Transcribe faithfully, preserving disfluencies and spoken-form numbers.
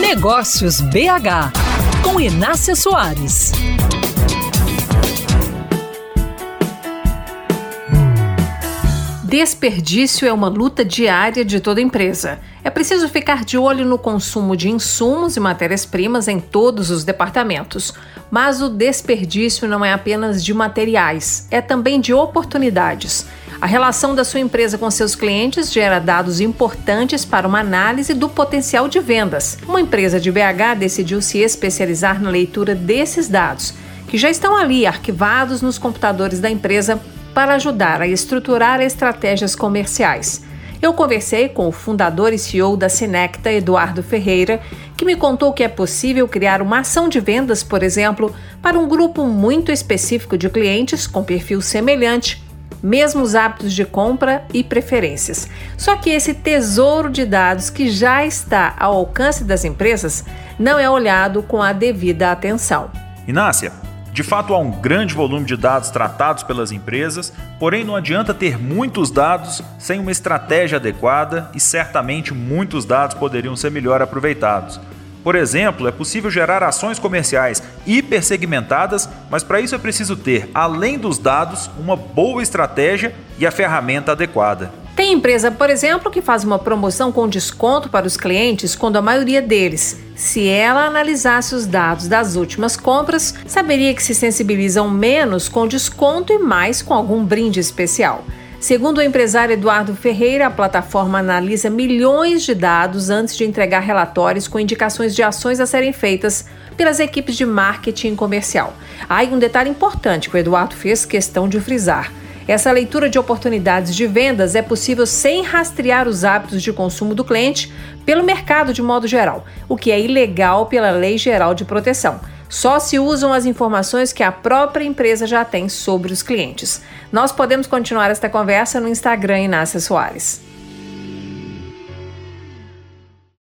Negócios B H, com Inácia Soares. Desperdício é uma luta diária de toda empresa. É preciso ficar de olho no consumo de insumos e matérias-primas em todos os departamentos. Mas o desperdício não é apenas de materiais, é também de oportunidades. A relação da sua empresa com seus clientes gera dados importantes para uma análise do potencial de vendas. Uma empresa de B H decidiu se especializar na leitura desses dados, que já estão ali arquivados nos computadores da empresa, para ajudar a estruturar estratégias comerciais. Eu conversei com o fundador e C E O da Sinecta, Eduardo Ferreira, que me contou que é possível criar uma ação de vendas, por exemplo, para um grupo muito específico de clientes com perfil semelhante, mesmos hábitos de compra e preferências. Só que esse tesouro de dados que já está ao alcance das empresas não é olhado com a devida atenção. Inácia, de fato há um grande volume de dados tratados pelas empresas, porém não adianta ter muitos dados sem uma estratégia adequada e certamente muitos dados poderiam ser melhor aproveitados. Por exemplo, é possível gerar ações comerciais hipersegmentadas, mas para isso é preciso ter, além dos dados, uma boa estratégia e a ferramenta adequada. Tem empresa, por exemplo, que faz uma promoção com desconto para os clientes quando a maioria deles, se ela analisasse os dados das últimas compras, saberia que se sensibilizam menos com desconto e mais com algum brinde especial. Segundo o empresário Eduardo Ferreira, a plataforma analisa milhões de dados antes de entregar relatórios com indicações de ações a serem feitas pelas equipes de marketing comercial. Há aí um detalhe importante que o Eduardo fez questão de frisar. Essa leitura de oportunidades de vendas é possível sem rastrear os hábitos de consumo do cliente pelo mercado de modo geral, o que é ilegal pela Lei Geral de Proteção. Só se usam as informações que a própria empresa já tem sobre os clientes. Nós podemos continuar esta conversa no Instagram Inácia Soares.